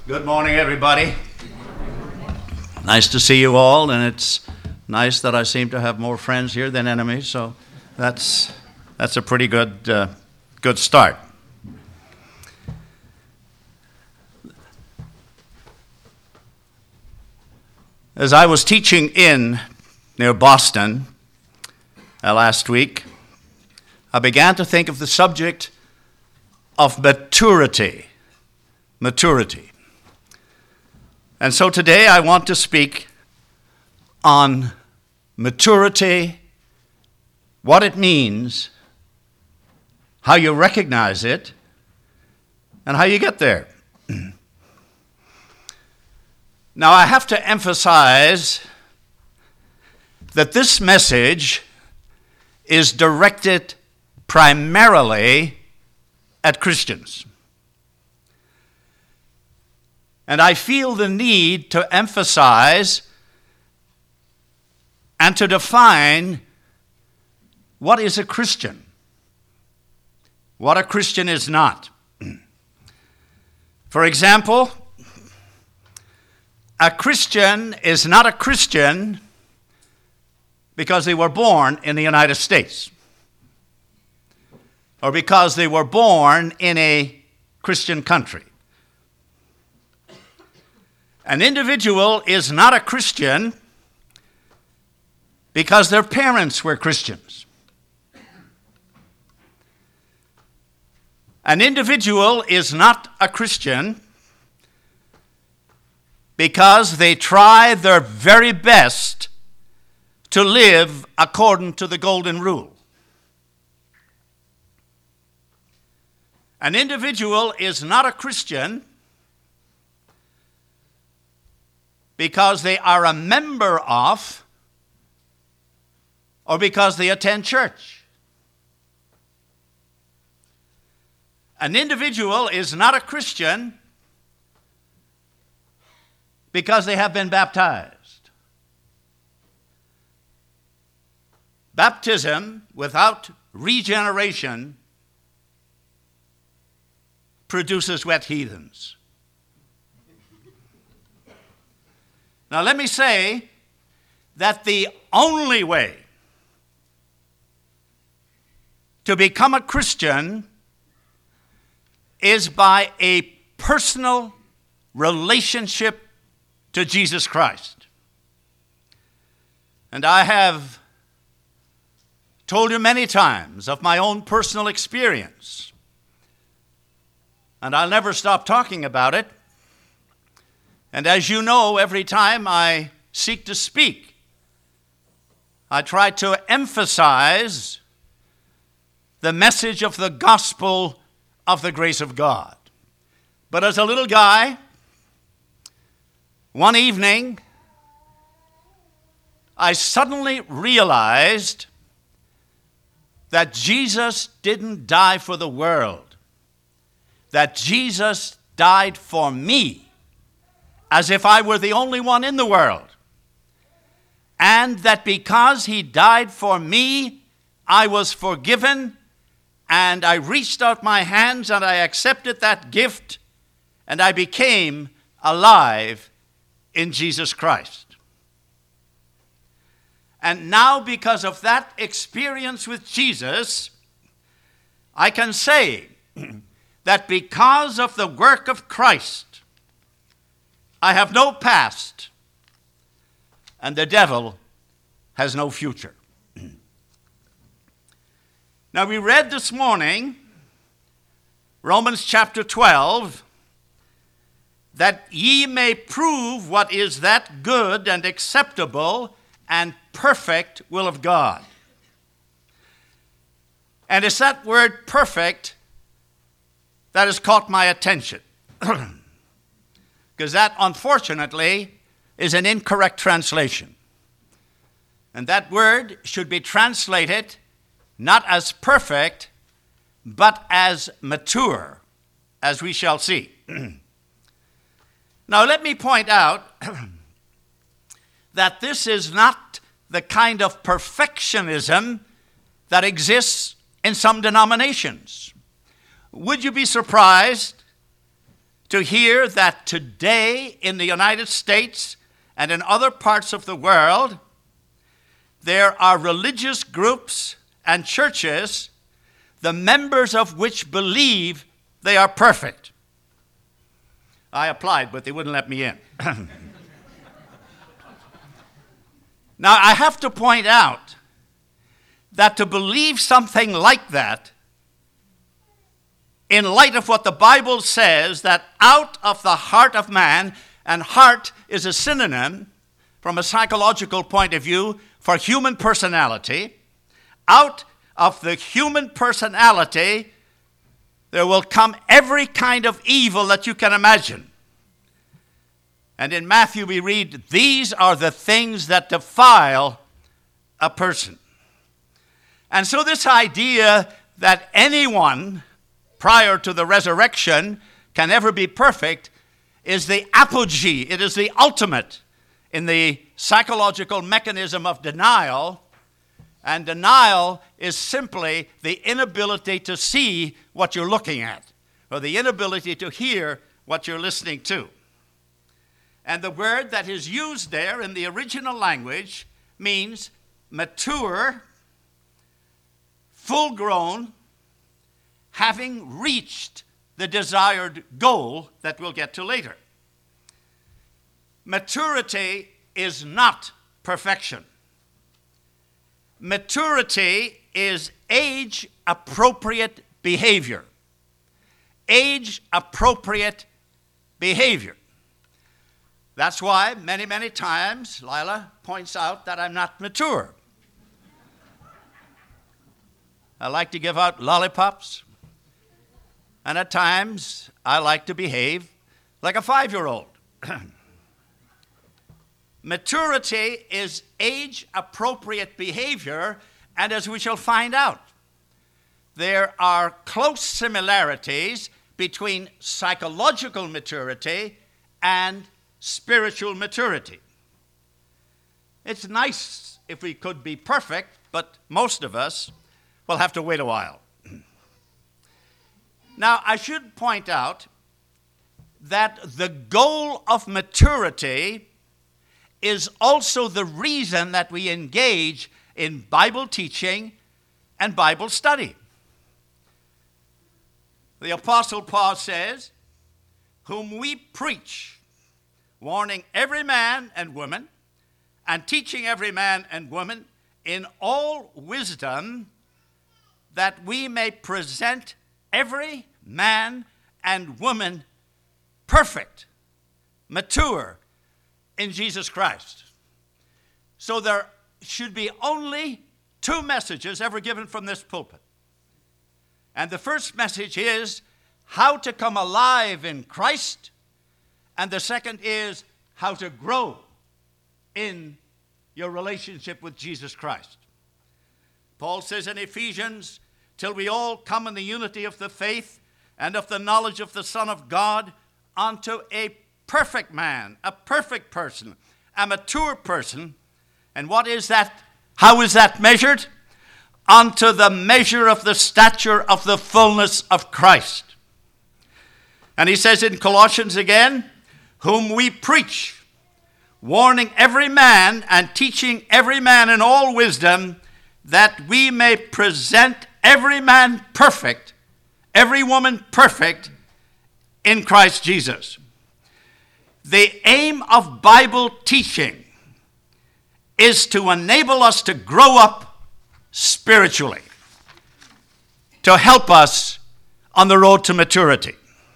Good morning, everybody. Nice to see you all, and it's nice that I seem to have more friends here than enemies, so that's a pretty good start. As I was teaching near Boston last week, I began to think of the subject of maturity. And so today I want to speak on maturity, what it means, how you recognize it, and how you get there. Now, I have to emphasize that this message is directed primarily at Christians. And I feel the need to emphasize and to define what is a Christian, what a Christian is not. For example, a Christian is not a Christian because they were born in the United States or because they were born in a Christian country. An individual is not a Christian because their parents were Christians. An individual is not a Christian because they try their very best to live according to the golden rule. An individual is not a Christian because they are a member of or because they attend church. An individual is not a Christian because they have been baptized. Baptism without regeneration produces wet heathens. Now, let me say that the only way to become a Christian is by a personal relationship to Jesus Christ. And I have told you many times of my own personal experience, and I'll never stop talking about it. And as you know, every time I seek to speak, I try to emphasize the message of the gospel of the grace of God. But as a little guy, one evening, I suddenly realized that Jesus didn't die for the world, that Jesus died for me, as if I were the only one in the world. And that because he died for me, I was forgiven, and I reached out my hands and I accepted that gift, and I became alive in Jesus Christ. And now, because of that experience with Jesus, I can say that because of the work of Christ, I have no past, and the devil has no future. Now, we read this morning, Romans chapter 12, that ye may prove what is that good and acceptable and perfect will of God. And it's that word perfect that has caught my attention. Because that, unfortunately, is an incorrect translation. And that word should be translated not as perfect, but as mature, as we shall see. Now, let me point out that this is not the kind of perfectionism that exists in some denominations. Would you be surprised to hear that today in the United States and in other parts of the world, there are religious groups and churches, the members of which believe they are perfect. I applied, but they wouldn't let me in. Now, I have to point out that to believe something like that, in light of what the Bible says, that out of the heart of man, and heart is a synonym from a psychological point of view for human personality, out of the human personality, there will come every kind of evil that you can imagine. And in Matthew we read, these are the things that defile a person. And so this idea that anyone prior to the resurrection can ever be perfect is the apogee, it is the ultimate in the psychological mechanism of denial. And denial is simply the inability to see what you're looking at, or the inability to hear what you're listening to. And the word that is used there in the original language means mature, full-grown, having reached the desired goal that we'll get to later. Maturity is not perfection. Maturity is age-appropriate behavior. Age-appropriate behavior. That's why many, many times Lila points out that I'm not mature. I like to give out lollipops, and at times I like to behave like a 5-year-old. Maturity is age-appropriate behavior, and as we shall find out, there are close similarities between psychological maturity and spiritual maturity. It's nice if we could be perfect, but most of us will have to wait a while. Now, I should point out that the goal of maturity is also the reason that we engage in Bible teaching and Bible study. The Apostle Paul says, whom we preach, warning every man and woman, and teaching every man and woman in all wisdom, that we may present every man and woman perfect, mature in Jesus Christ. So there should be only 2 messages ever given from this pulpit. And the first message is how to come alive in Christ, and the second is how to grow in your relationship with Jesus Christ. Paul says in Ephesians, till we all come in the unity of the faith and of the knowledge of the Son of God, unto a perfect man, a perfect person, a mature person. And what is that? How is that measured? Unto the measure of the stature of the fullness of Christ. And he says in Colossians again, whom we preach, warning every man and teaching every man in all wisdom, that we may present every man perfect, every woman perfect in Christ Jesus. The aim of Bible teaching is to enable us to grow up spiritually, to help us on the road to maturity.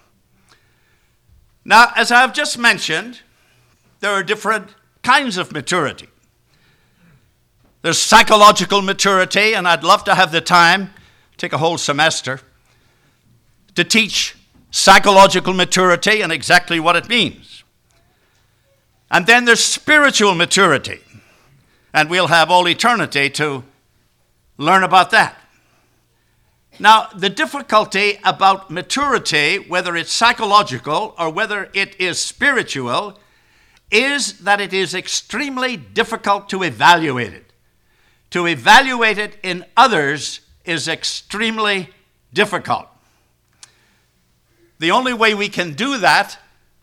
Now, as I've just mentioned, there are different kinds of maturity. There's psychological maturity, and I'd love to have the time, take a whole semester, to teach psychological maturity and exactly what it means. And then there's spiritual maturity, and we'll have all eternity to learn about that. Now, the difficulty about maturity, whether it's psychological or whether it is spiritual, is that it is extremely difficult to evaluate it. To evaluate it in others is extremely difficult. The only way we can do that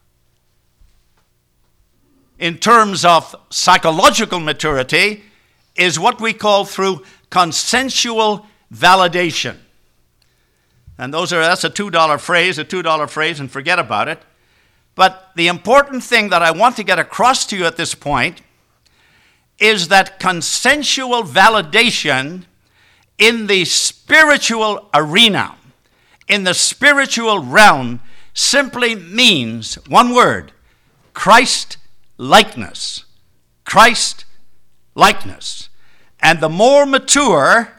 in terms of psychological maturity is what we call through consensual validation. And that's a $2 phrase, and forget about it. But the important thing that I want to get across to you at this point is that consensual validation in the spiritual arena, in the spiritual realm, simply means one word: Christ likeness. Christ likeness. And the more mature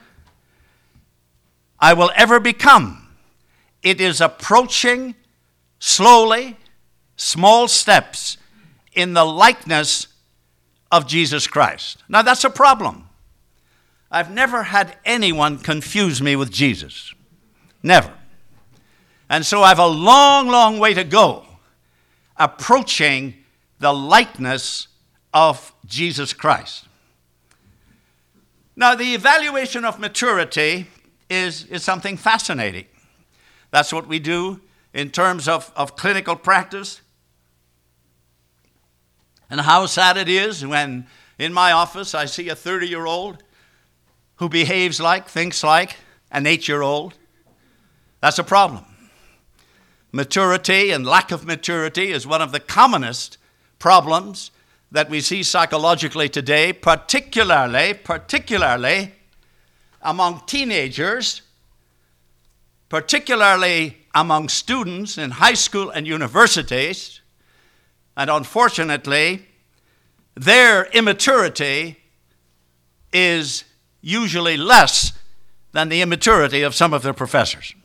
I will ever become, it is approaching slowly, small steps in the likeness of Jesus Christ. Now that's a problem. I've never had anyone confuse me with Jesus. Never. And so I have a long, long way to go approaching the likeness of Jesus Christ. Now, the evaluation of maturity is something fascinating. That's what we do in terms of clinical practice. And how sad it is when in my office I see a 30-year-old who behaves like, thinks like an 8-year-old. That's a problem. Maturity and lack of maturity is one of the commonest problems that we see psychologically today, particularly among teenagers, particularly among students in high school and universities. And unfortunately, their immaturity is usually less than the immaturity of some of their professors.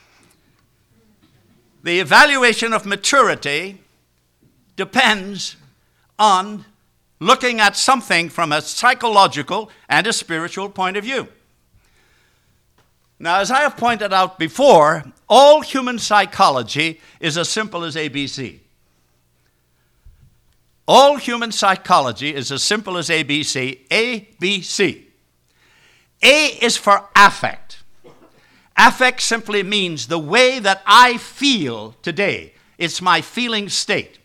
The evaluation of maturity depends on looking at something from a psychological and a spiritual point of view. Now, as I have pointed out before, all human psychology is as simple as ABC. All human psychology is as simple as ABC. ABC. A is for affect. Affect simply means the way that I feel today. It's my feeling state.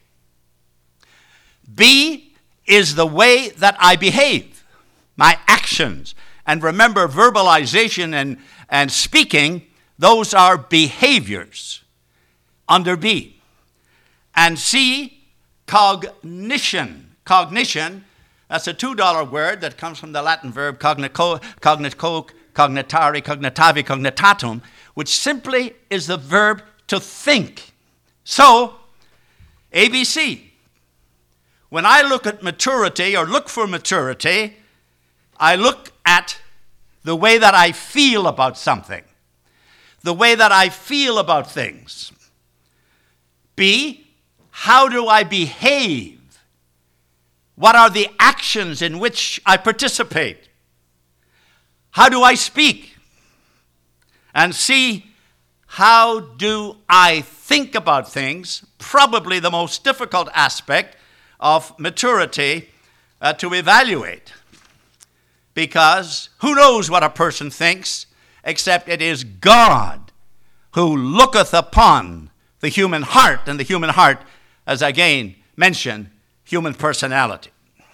B is the that I behave, my actions. And remember, verbalization and speaking, those are behaviors under B. And C, cognition. Cognition, that's a $2 word that comes from the Latin verb cognitare, cognitavi, cognitatum, which simply is the verb to think. So, ABC. When I look at maturity or look for maturity, I look at the way that I feel about something, the way that I feel about things. B, how do I behave? What are the actions in which I participate? How do I speak? And C, how do I think about things? Probably the most difficult aspect of maturity to evaluate. Because who knows what a person thinks except it is God who looketh upon the human heart, and the human heart, as I again mentioned, human personality.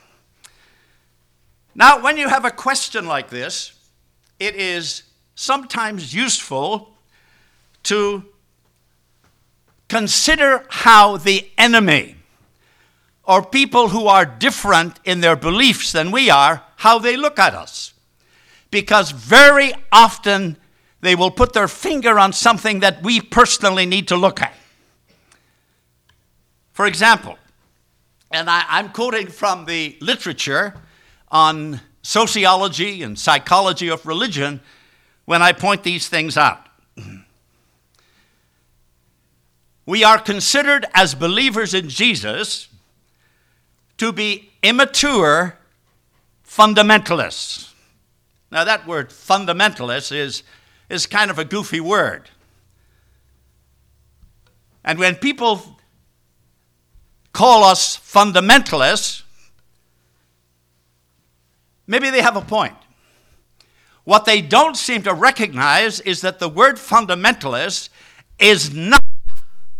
Now, when you have a question like this, it is sometimes useful to consider how the enemy, or people who are different in their beliefs than we are, how they look at us. Because very often they will put their finger on something that we personally need to look at. For example, and I'm quoting from the literature on sociology and psychology of religion when I point these things out. We are considered as believers in Jesus to be immature fundamentalists. Now that word fundamentalist is kind of a goofy word. And when people call us fundamentalists, maybe they have a point. What they don't seem to recognize is that the word fundamentalist is not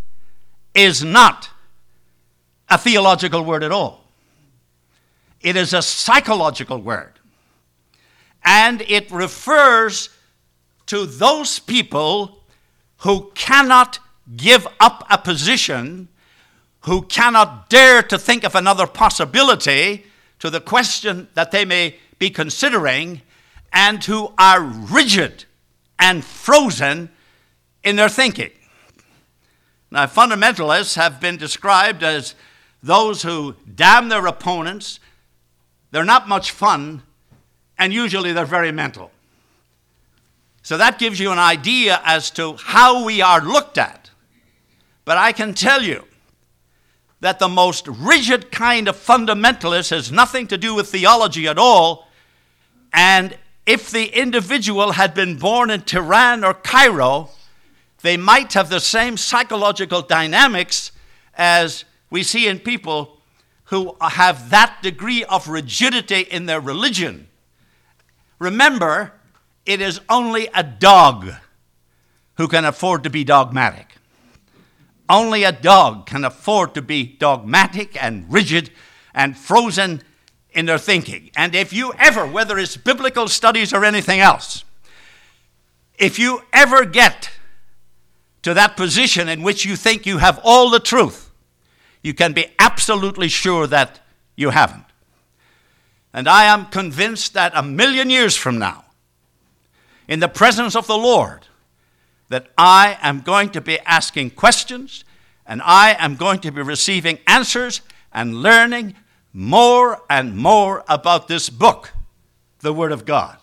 is not a theological word at all. It is a psychological word. And it refers to those people who cannot give up a position, who cannot dare to think of another possibility to the question that they may be considering, and who are rigid and frozen in their thinking. Now, fundamentalists have been described as those who damn their opponents. They're not much fun, and usually they're very mental. So that gives you an idea as to how we are looked at. But I can tell you that the most rigid kind of fundamentalist has nothing to do with theology at all. And if the individual had been born in Tehran or Cairo, they might have the same psychological dynamics as we see in people who have that degree of rigidity in their religion. Remember, it is only a dog who can afford to be dogmatic. Only a dog can afford to be dogmatic and rigid and frozen in their thinking. And if you ever, whether it's biblical studies or anything else, if you ever get to that position in which you think you have all the truth, you can be absolutely sure that you haven't. And I am convinced that 1,000,000 years from now, in the presence of the Lord, that I am going to be asking questions, and I am going to be receiving answers and learning more and more about this book, the Word of God.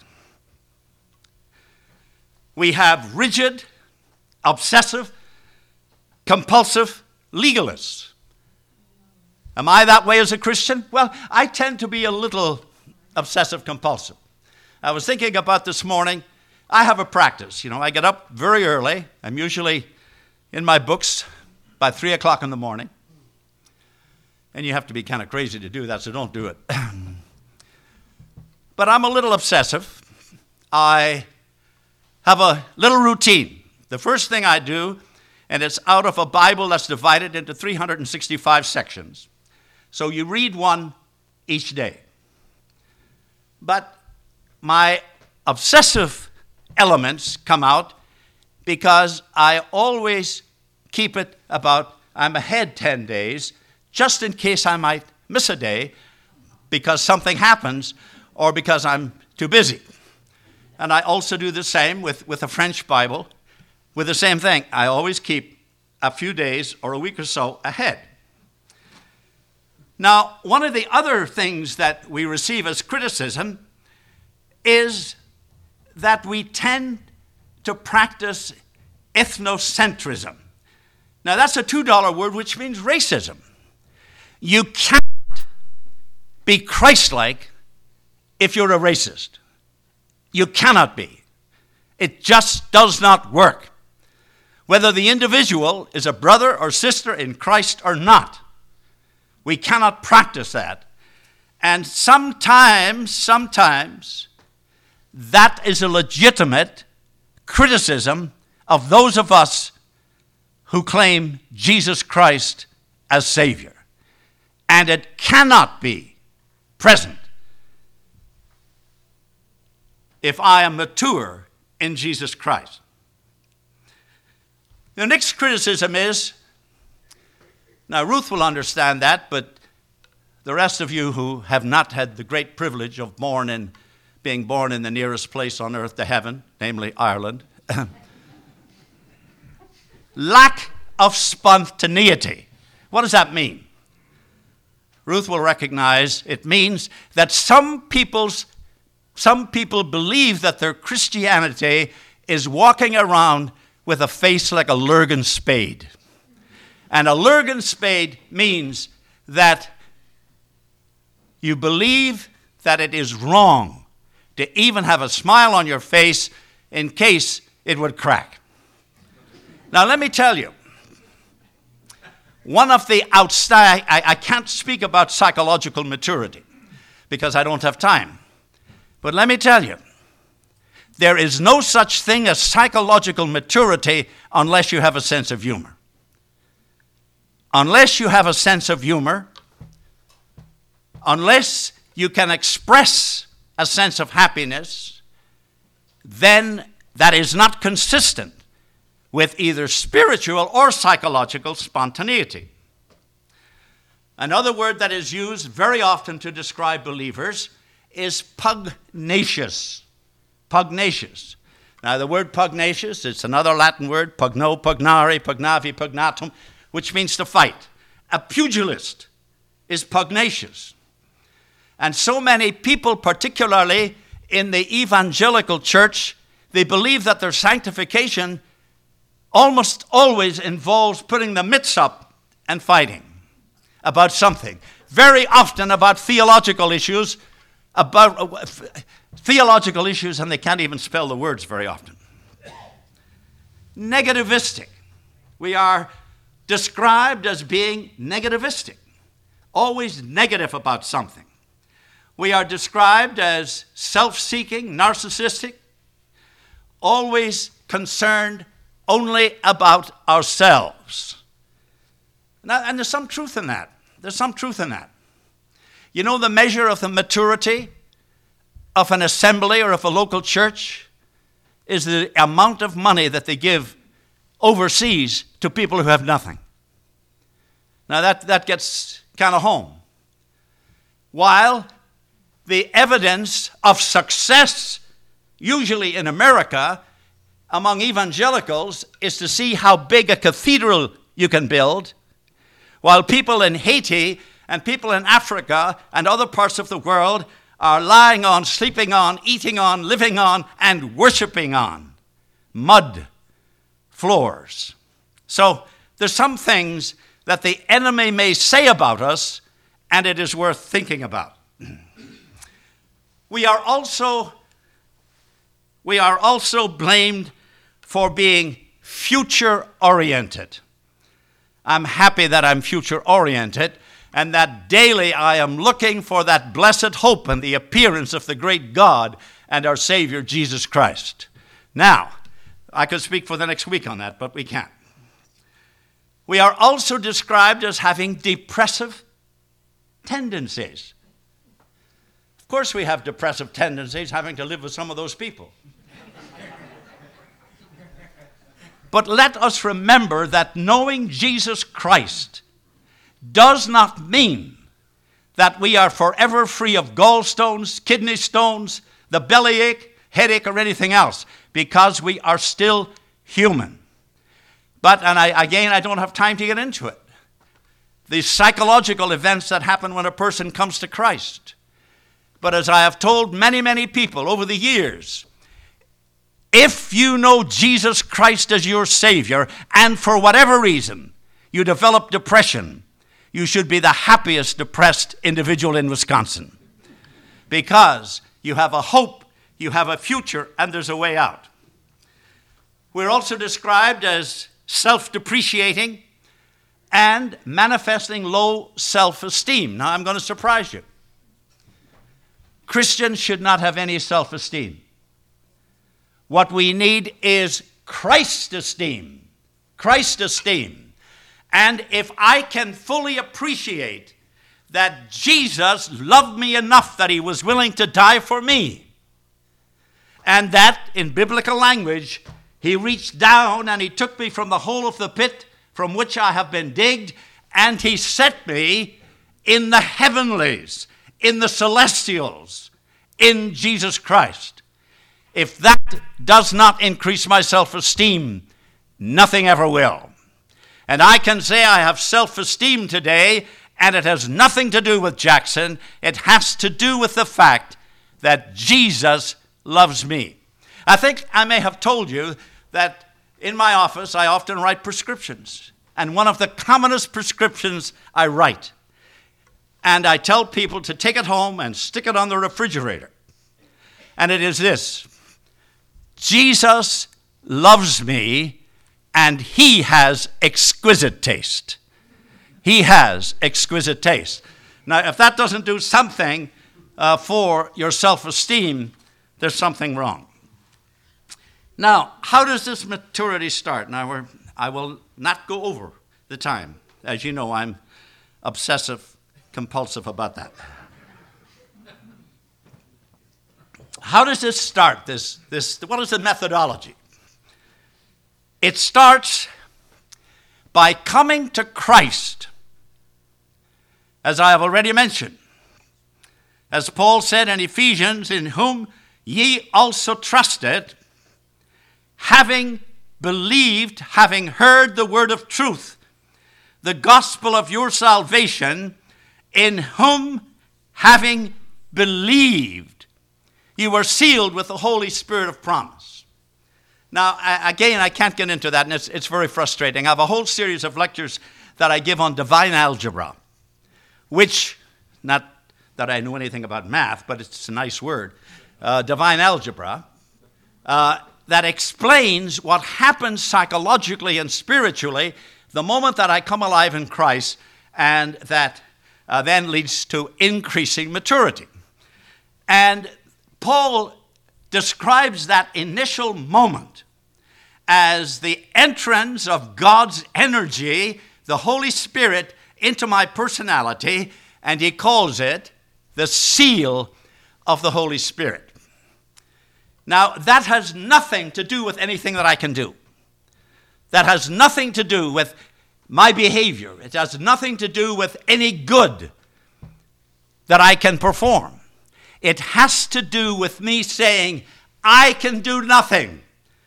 We have rigid, obsessive, compulsive legalists. Am I that way as a Christian? Well, I tend to be a little obsessive compulsive. I was thinking about this morning. I have a practice. I get up very early. I'm usually in my books by 3 o'clock in the morning. And you have to be kind of crazy to do that, so don't do it. But I'm a little obsessive. I have a little routine. The first thing I do, and it's out of a Bible that's divided into 365 sections. So you read one each day. But my obsessive elements come out because I always keep it I'm ahead 10 days, just in case I might miss a day because something happens or because I'm too busy. And I also do the same with a French Bible, with the same thing. I always keep a few days or a week or so ahead. Now, one of the other things that we receive as criticism is that we tend to practice ethnocentrism. Now, that's a $2 word, which means racism. You cannot be Christ-like if you're a racist. You cannot be. It just does not work. Whether the individual is a brother or sister in Christ or not, we cannot practice that. And sometimes, that is a legitimate criticism of those of us who claim Jesus Christ as Savior. And it cannot be present if I am mature in Jesus Christ. The next criticism is, now Ruth will understand that, but the rest of you who have not had the great privilege of being born in the nearest place on earth to heaven, namely Ireland, lack of spontaneity. What does that mean? Ruth will recognize it means that some people believe that their Christianity is walking around with a face like a Lurgan spade. And a Lurgan spade means that you believe that it is wrong to even have a smile on your face in case it would crack. Now, let me tell you, one of the outstanding, I can't speak about psychological maturity because I don't have time. But let me tell you, there is no such thing as psychological maturity unless you have a sense of humor. unless you have a sense of humor, unless you can express a sense of happiness, then that is not consistent with either spiritual or psychological spontaneity. Another word that is used very often to describe believers is pugnacious. Pugnacious. Now, the word pugnacious, it's another Latin word, pugno, pugnare, pugnavi, pugnatum, which means to fight. A pugilist is pugnacious. And so many people, particularly in the evangelical church, they believe that their sanctification almost always involves putting the mitts up and fighting about something. Very often about theological issues, and they can't even spell the words very often. Negativistic. We are described as being negativistic, always negative about something. We are described as self-seeking, narcissistic, always concerned only about ourselves. Now, and there's some truth in that. There's some truth in that. You know, the measure of the maturity of an assembly or of a local church is the amount of money that they give overseas to people who have nothing. Now, that gets kind of home. While the evidence of success, usually in America, among evangelicals, is to see how big a cathedral you can build, while people in Haiti and people in Africa and other parts of the world are lying on, sleeping on, eating on, living on, and worshiping on mud floors. So there's some things that the enemy may say about us, and it is worth thinking about. We are also blamed for being future-oriented. I'm happy that I'm future-oriented and that daily I am looking for that blessed hope and the appearance of the great God and our Savior, Jesus Christ. Now, I could speak for the next week on that, but we can't. We are also described as having depressive tendencies. Of course we have depressive tendencies, having to live with some of those people. But let us remember that knowing Jesus Christ does not mean that we are forever free of gallstones, kidney stones, the bellyache, headache, or anything else, because we are still human. But, and I don't have time to get into it, the psychological events that happen when a person comes to Christ. But as I have told many, many people over the years, if you know Jesus Christ as your Savior, and for whatever reason you develop depression, you should be the happiest depressed individual in Wisconsin. Because you have a hope, you have a future, and there's a way out. We're also described as self-depreciating and manifesting low self-esteem. Now, I'm going to surprise you. Christians should not have any self-esteem. What we need is Christ esteem. Christ esteem. And if I can fully appreciate that Jesus loved me enough that he was willing to die for me, and that, in biblical language, he reached down and he took me from the hole of the pit from which I have been digged, and he set me in the heavenlies, in the celestials, in Jesus Christ. If that does not increase my self-esteem, nothing ever will. And I can say I have self-esteem today, and it has nothing to do with Jackson. It has to do with the fact that Jesus loves me. I think I may have told you that in my office I often write prescriptions. And one of the commonest prescriptions I write, and I tell people to take it home and stick it on the refrigerator. And it is this: Jesus loves me, and he has exquisite taste. He has exquisite taste. Now, if that doesn't do something for your self-esteem, there's something wrong. Now, how does this maturity start? Now, I will not go over the time. As you know, I'm obsessive compulsive about that. How does this start? What is the methodology? It starts by coming to Christ, as I have already mentioned. As Paul said in Ephesians, in whom ye also trusted, having believed, having heard the word of truth, the gospel of your salvation, in whom, having believed, you were sealed with the Holy Spirit of promise. Now, again, I can't get into that, and it's very frustrating. I have a whole series of lectures that I give on divine algebra, which, not that I know anything about math, but it's a nice word, divine algebra, that explains what happens psychologically and spiritually the moment that I come alive in Christ, and that then leads to increasing maturity. And Paul describes that initial moment as the entrance of God's energy, the Holy Spirit, into my personality, and he calls it the seal of the Holy Spirit. Now, that has nothing to do with anything that I can do. That has nothing to do with my behavior. It has nothing to do with any good that I can perform. It has to do with me saying, I can do nothing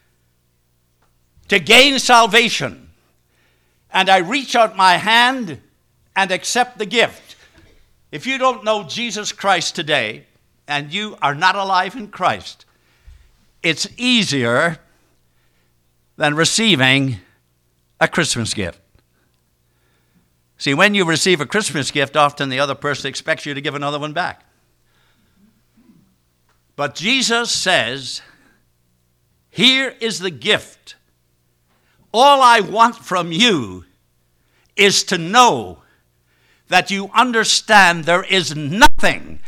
to gain salvation. And I reach out my hand and accept the gift. If you don't know Jesus Christ today, and you are not alive in Christ, it's easier than receiving a Christmas gift. See, when you receive a Christmas gift, often the other person expects you to give another one back. But Jesus says, here is the gift. All I want from you is to know that you understand there is nothing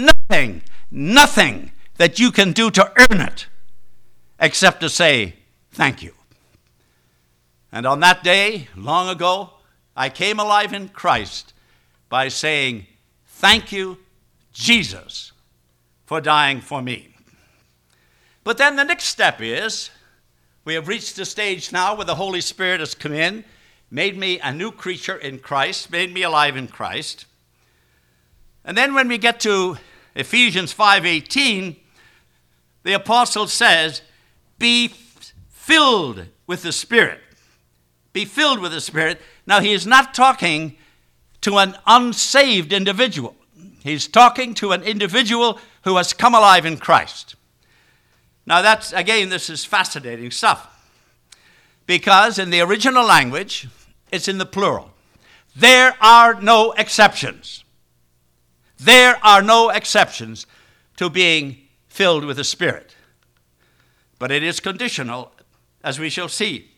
that you can do to earn it except to say thank you. And on that day, long ago, I came alive in Christ by saying, thank you, Jesus, for dying for me. But then the next step is, we have reached the stage now where the Holy Spirit has come in, made me a new creature in Christ, made me alive in Christ. And then when we get to Ephesians 5:18, the apostle says, be filled with the Spirit. Be filled with the Spirit. Now, he is not talking to an unsaved individual. He's talking to an individual who has come alive in Christ. Now, this is fascinating stuff. Because in the original language, it's in the plural. There are no exceptions. There are no exceptions to being filled with the Spirit. But it is conditional, as we shall see.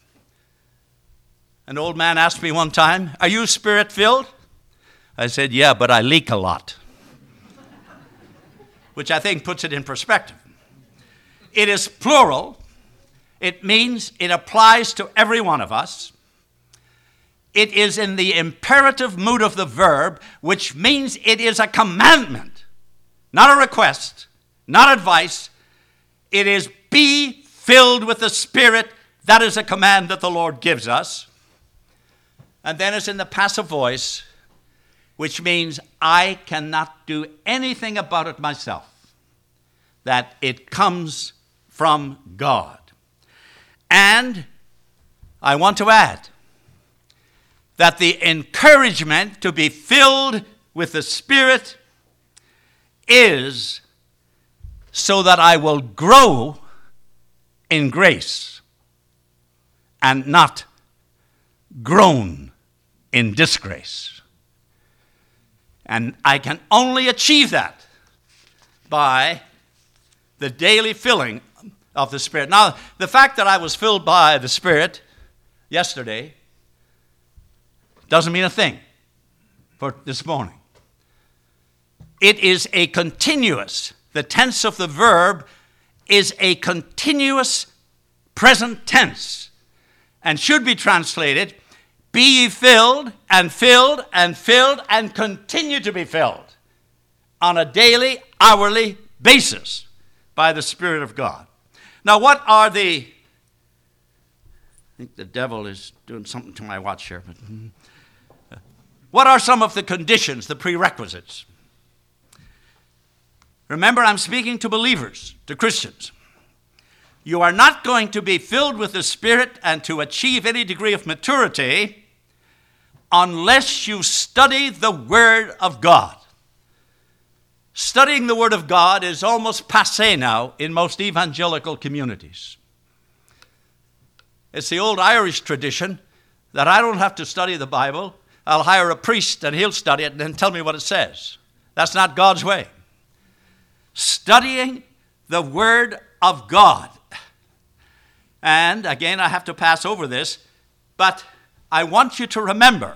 An old man asked me one time, are you Spirit-filled? I said, yeah, but I leak a lot. Which I think puts it in perspective. It is plural. It means it applies to every one of us. It is in the imperative mood of the verb, which means it is a commandment, not a request, not advice. It is be filled with the Spirit. That is a command that the Lord gives us. And then it's in the passive voice, which means I cannot do anything about it myself. That it comes from God. And I want to add that the encouragement to be filled with the Spirit is so that I will grow in grace and not groan in disgrace. And I can only achieve that by the daily filling of the Spirit. Now, the fact that I was filled by the Spirit yesterday doesn't mean a thing for this morning. It is a continuous, the tense of the verb is a continuous present tense and should be translated, Be ye filled and filled and filled and continue to be filled on a daily, hourly basis by the Spirit of God. Now, what are I think the devil is doing something to my watch here. But what are some of the conditions, the prerequisites? Remember, I'm speaking to believers, to Christians. You are not going to be filled with the Spirit and to achieve any degree of maturity unless you study the Word of God. Studying the Word of God is almost passé now in most evangelical communities. It's the old Irish tradition that I don't have to study the Bible. I'll hire a priest and he'll study it and then tell me what it says. That's not God's way. Studying the Word of God. And again, I have to pass over this, but I want you to remember,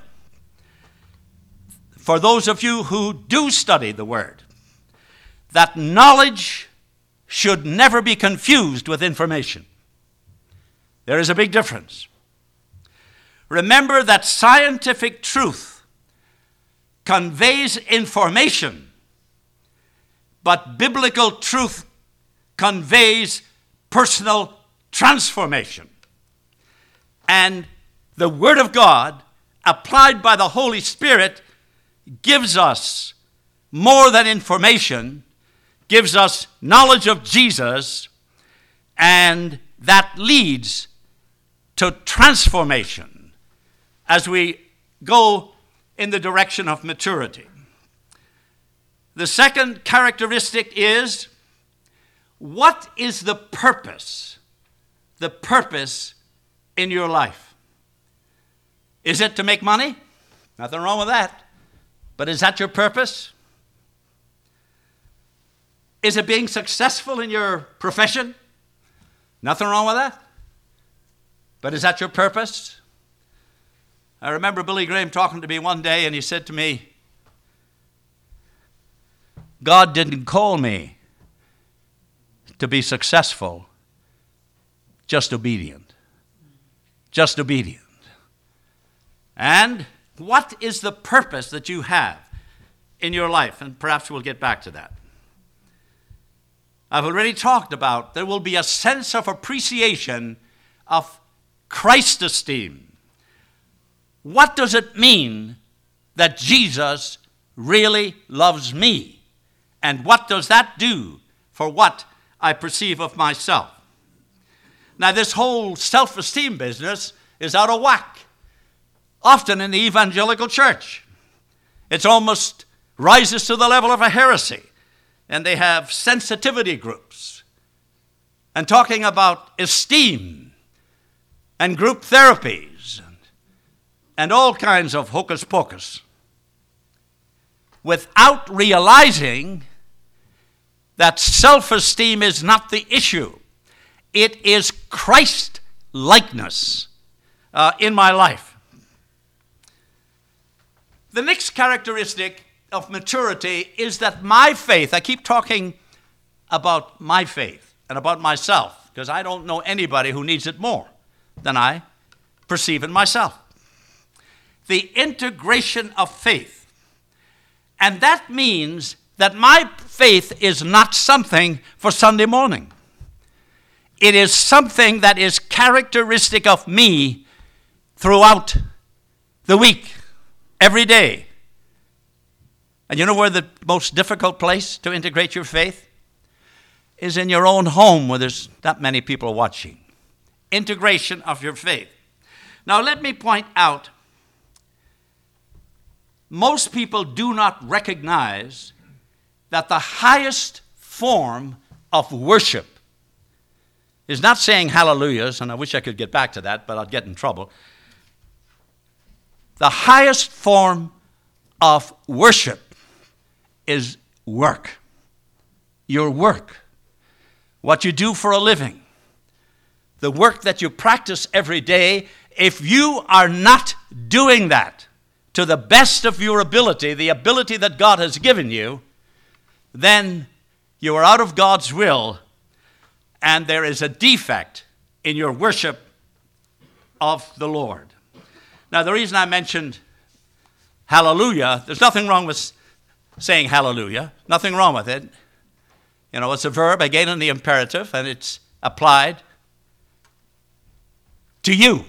for those of you who do study the Word, that knowledge should never be confused with information. There is a big difference. Remember that scientific truth conveys information, but biblical truth conveys personal transformation. And the Word of God, applied by the Holy Spirit, gives us more than information, gives us knowledge of Jesus, and that leads to transformation as we go in the direction of maturity. The second characteristic is, what is the purpose in your life? Is it to make money? Nothing wrong with that. But is that your purpose? Is it being successful in your profession? Nothing wrong with that. But is that your purpose? I remember Billy Graham talking to me one day, and he said to me, God didn't call me to be successful, just obedient. Just obedient. And what is the purpose that you have in your life? And perhaps we'll get back to that. I've already talked about there will be a sense of appreciation of Christ esteem. What does it mean that Jesus really loves me? And what does that do for what I perceive of myself? Now, this whole self-esteem business is out of whack, often in the evangelical church. It almost rises to the level of a heresy. And they have sensitivity groups and talking about esteem and group therapies and all kinds of hocus pocus without realizing that self-esteem is not the issue. It is Christ-likeness in my life. The next characteristic of maturity is that my faith, I keep talking about my faith and about myself, because I don't know anybody who needs it more than I perceive in myself. The integration of faith. And that means that my faith is not something for Sunday morning. It is something that is characteristic of me throughout the week, every day. And you know where the most difficult place to integrate your faith is? In your own home where there's that many people watching. Integration of your faith. Now let me point out, most people do not recognize that the highest form of worship is not saying hallelujahs, and I wish I could get back to that, but I'd get in trouble. The highest form of worship is work. Your work. What you do for a living. The work that you practice every day. If you are not doing that to the best of your ability, the ability that God has given you, then you are out of God's will, and there is a defect in your worship of the Lord. Now, the reason I mentioned hallelujah, there's nothing wrong with saying hallelujah. Nothing wrong with it. You know, it's a verb, again in the imperative, and it's applied to you.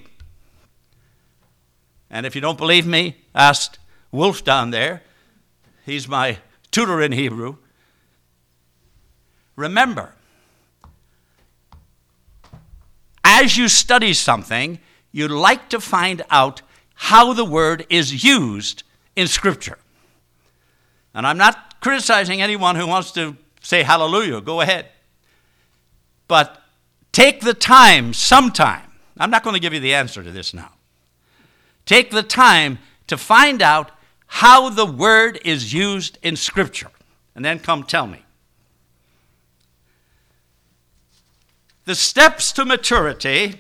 And if you don't believe me, ask Wolf down there. He's my tutor in Hebrew. Remember, as you study something, you'd like to find out how the word is used in Scripture. And I'm not criticizing anyone who wants to say hallelujah. Go ahead. But take the time sometime. I'm not going to give you the answer to this now. Take the time to find out how the word is used in Scripture. And then come tell me. The steps to maturity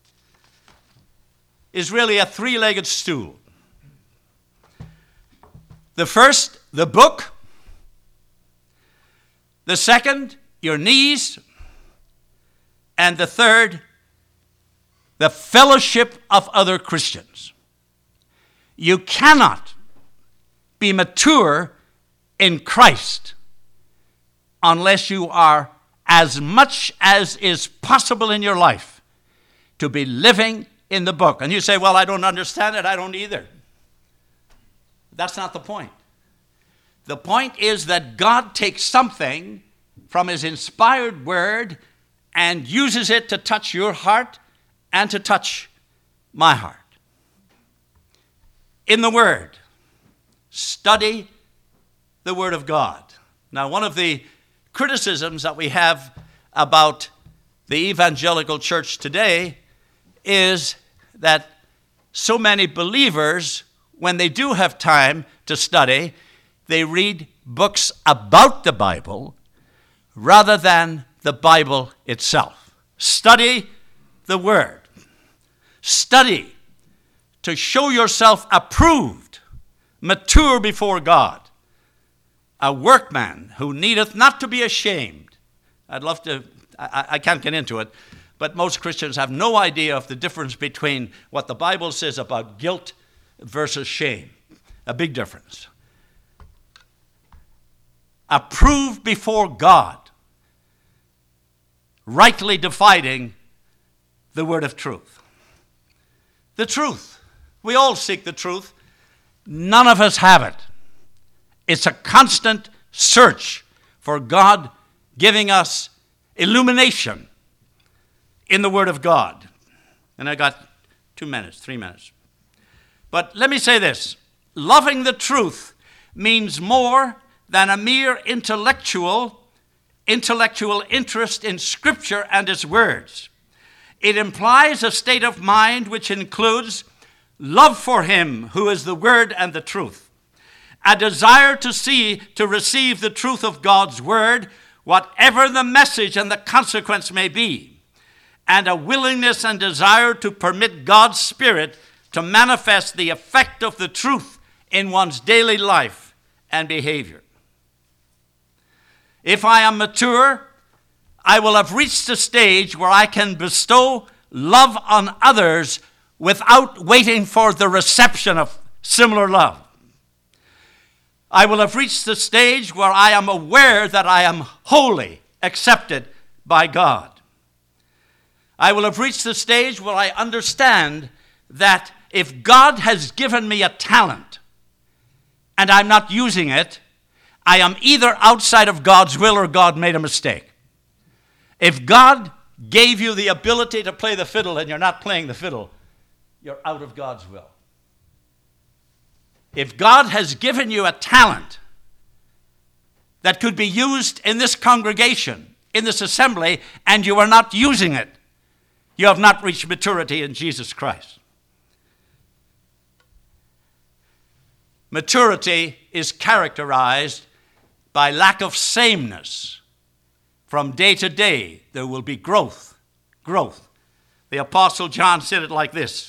is really a three-legged stool. The first, the book. The second, your knees. And the third, the fellowship of other Christians. You cannot be mature in Christ unless you are, as much as is possible in your life, to be living in the book. And you say, well, I don't understand it. I don't either. That's not the point. The point is that God takes something from his inspired word and uses it to touch your heart and to touch my heart. In the word, study the word of God. Now, one of the criticisms that we have about the evangelical church today is that so many believers, when they do have time to study, they read books about the Bible rather than the Bible itself. Study the Word. Study to show yourself approved, mature before God, a workman who needeth not to be ashamed. I'd love to, I can't get into it, but most Christians have no idea of the difference between what the Bible says about guilt versus shame. A big difference. Approved before God, rightly dividing the word of truth. The truth. We all seek the truth. None of us have it. It's a constant search for God giving us illumination in the Word of God. And I got 3 minutes. But let me say this. Loving the truth means more than a mere intellectual interest in Scripture and its words. It implies a state of mind which includes love for him who is the Word and the truth, a desire to receive the truth of God's Word, whatever the message and the consequence may be, and a willingness and desire to permit God's Spirit to manifest the effect of the truth in one's daily life and behavior. If I am mature, I will have reached a stage where I can bestow love on others without waiting for the reception of similar love. I will have reached the stage where I am aware that I am wholly accepted by God. I will have reached the stage where I understand that if God has given me a talent and I'm not using it, I am either outside of God's will or God made a mistake. If God gave you the ability to play the fiddle and you're not playing the fiddle, you're out of God's will. If God has given you a talent that could be used in this congregation, in this assembly, and you are not using it, you have not reached maturity in Jesus Christ. Maturity is characterized by lack of sameness. From day to day, there will be growth. The Apostle John said it like this.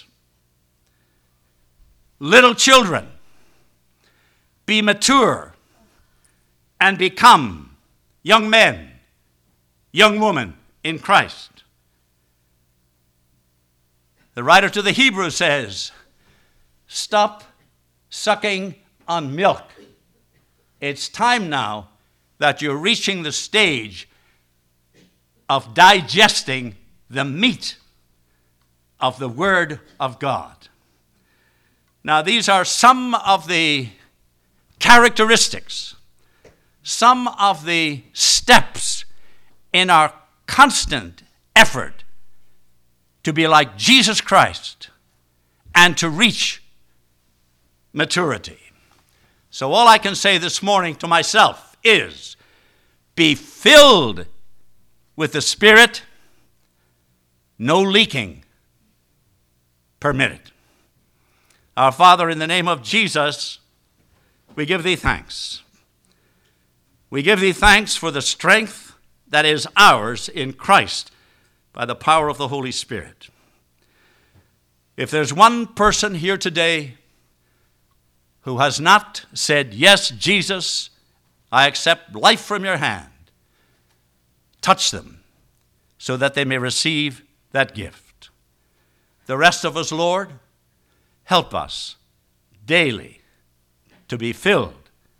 Little children, be mature and become young men, young women in Christ. The writer to the Hebrews says, stop sucking on milk. It's time now that you're reaching the stage of digesting the meat of the Word of God. Now, these are some of the characteristics, some of the steps in our constant effort to be like Jesus Christ and to reach maturity. So all I can say this morning to myself is, be filled with the Spirit, no leaking permitted. Our Father, in the name of Jesus, we give thee thanks. We give thee thanks for the strength that is ours in Christ by the power of the Holy Spirit. If there's one person here today who has not said, yes, Jesus, I accept life from your hand, touch them so that they may receive that gift. The rest of us, Lord, help us daily to be filled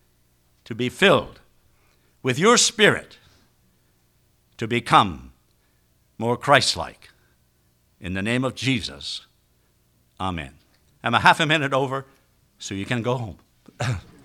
with your Spirit, to become more Christ-like. In the name of Jesus, amen. I'm a half a minute over, so you can go home.